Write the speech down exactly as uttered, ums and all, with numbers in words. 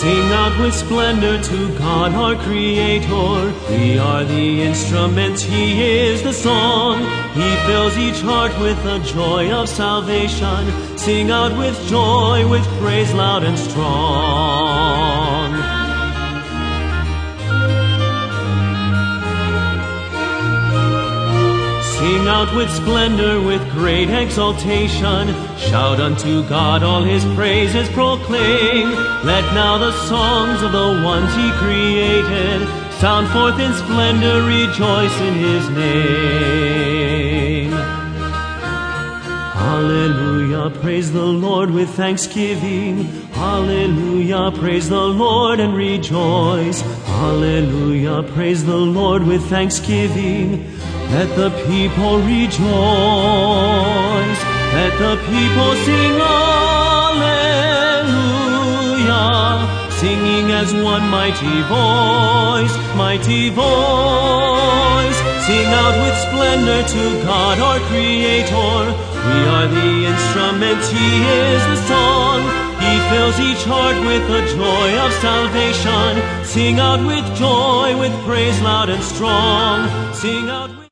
Sing out with splendor to God our Creator. We are the instruments, He is the song. He fills each heart with the joy of salvation. Sing out with joy, with praise loud and strong. Sing out with splendor, with great exaltation. Shout unto God, all His praises proclaim. Let now the songs of the ones He created sound forth in splendor, rejoice in His name. Hallelujah, praise the Lord with thanksgiving. Hallelujah, praise the Lord and rejoice. Hallelujah, praise the Lord with thanksgiving. Let the people rejoice. Let the people sing hallelujah, singing as one mighty voice, mighty voice. Sing out with splendor to God our Creator. We are the instruments, He is the song. He fills each heart with the joy of salvation. Sing out with joy, with praise loud and strong. Sing out with